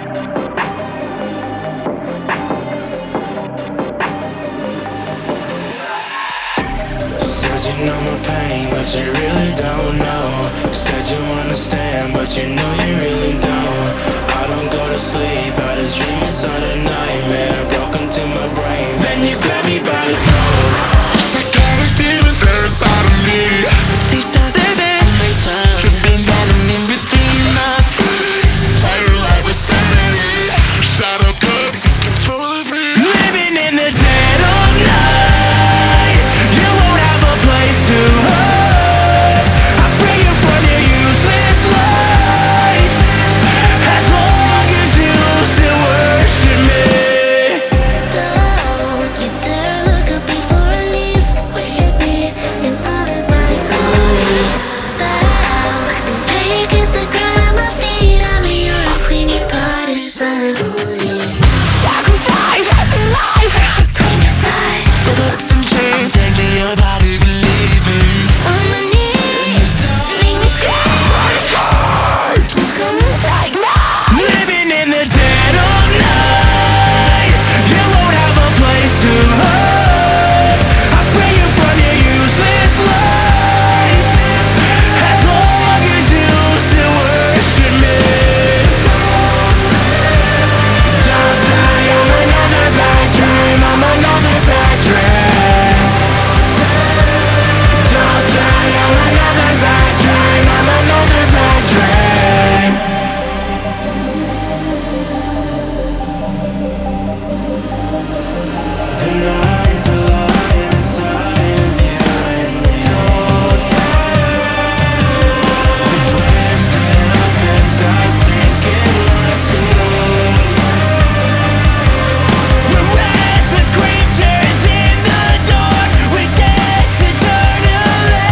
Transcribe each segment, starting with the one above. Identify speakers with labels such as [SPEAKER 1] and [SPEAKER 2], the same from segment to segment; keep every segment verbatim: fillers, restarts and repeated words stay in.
[SPEAKER 1] Said you know my pain, but you really don't know. Said you understand, but you know you really don't. I don't go to sleep, I just dream inside a nightmare. Broken to my brain, then you grab me by the throat.
[SPEAKER 2] Psychotic demons are inside of me. Taste of living, dripping down and in between my feet. Fire like insanity, shadow cuts control of me.
[SPEAKER 1] Living in the dead of night, you won't have a place to hide. I free you from your useless life, as long as you still worship me.
[SPEAKER 3] Don't you dare look up before I leave. Worship me and honor my glory. Bow and pay against the ground at my feet. I'm your queen, your goddess, unholy.
[SPEAKER 2] Sacrifice every life.
[SPEAKER 3] Claim your prize.
[SPEAKER 2] The books and chains, take me your body, believe me.
[SPEAKER 3] On my knees, make me scream. Just come and take me.
[SPEAKER 1] Living in the dead of night, you won't have a place to hide. I free you from your useless life, as long as you still worship me. Don't say I'm another bad dream, I'm another bad dream. Don't say I'm another bad dream, I'm another bad dream. The nights are lying inside of you and me. Don't say we're twisted up as I sink in my teeth. We're restless creatures in the dark, we dance eternally.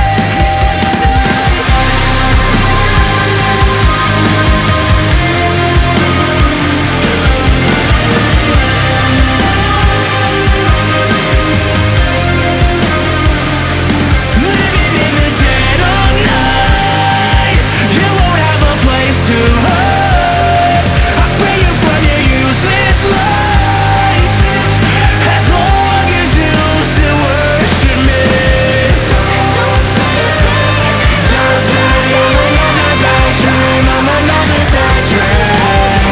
[SPEAKER 1] Living in the dead of night, you won't have a place to hide. I free you from your useless life, as long as you still worship me.
[SPEAKER 3] Don't say a thing.
[SPEAKER 1] Don't say I'm another bad dream, I'm another bad dream.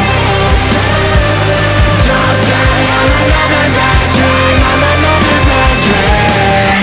[SPEAKER 1] Don't say I'm another bad dream, I'm another bad dream.